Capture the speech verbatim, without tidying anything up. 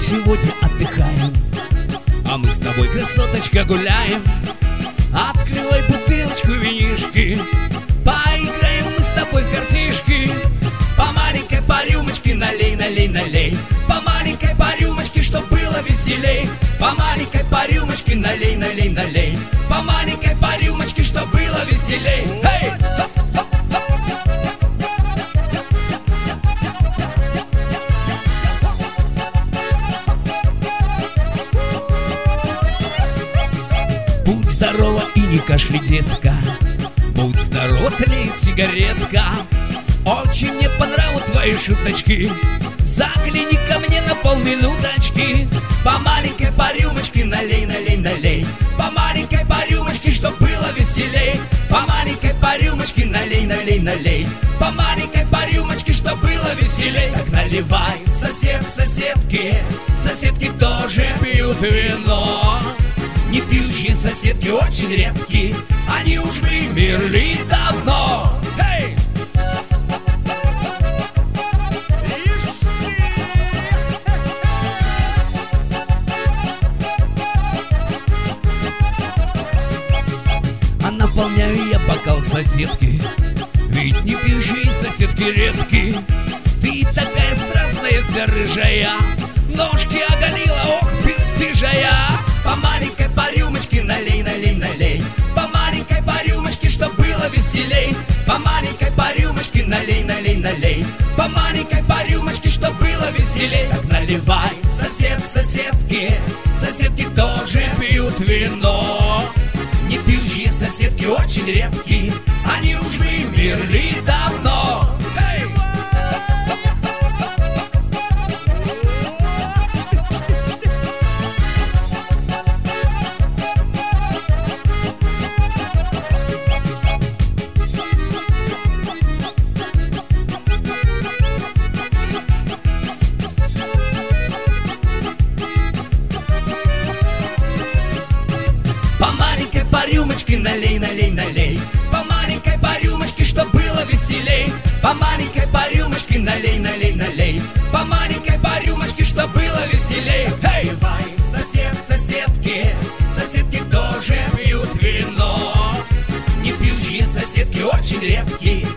сегодня отдыхаем, а мы с тобой, красоточка, гуляем. Открывай бутылочку винишки, поиграем мы с тобой в картишки. По маленькой, по рюмочке налей, налей, налей. По маленькой, по рюмочке, чтоб было веселей. По маленькой, по рюмочке налей, налей, налей. По маленькой, по рюмочке, чтоб было веселей. Эй! Будь здорова и не кашляй, детка. Будь здорова, тлеет сигаретка. Очень мне по нраву твои шуточки. Загляни ко мне на полминуточки. По маленькой, по рюмочке налей, налей, налей. По маленькой, по рюмочке, чтоб было веселей. По маленькой, по рюмочке налей, налей, налей. По маленькой, по рюмочке, чтоб было веселей. Так наливай, сосед, соседки. Соседки тоже пьют вино. Не пьющие соседки очень редки. Они уж вымерли давно. Эй! А наполняю я бокал соседки, ведь не пьющие соседки редки. Ты такая страстная, вся рыжая, ножки оголила, ох, бесстыжая. По маленькой, по рюмочке налей, налей, налей. По маленькой, по рюмочке, чтоб было веселей. По маленькой, по рюмочке налей, налей, налей. По маленькой, по рюмочке, чтоб было веселей. Так наливай, сосед, соседки. Соседки тоже пьют вино. Не пьющие соседки очень редки. Они уж вымерли давно. Эй! По маленькой, по рюмочке налей, налей, налей. По маленькой, по рюмочке, чтоб было веселей. По маленькой, по рюмочке налей, налей, налей. По маленькой, по рюмочке, чтоб было веселей. Эй! Давай, сосед, соседки. Соседки тоже пьют вино. Не пьющие соседки очень редки.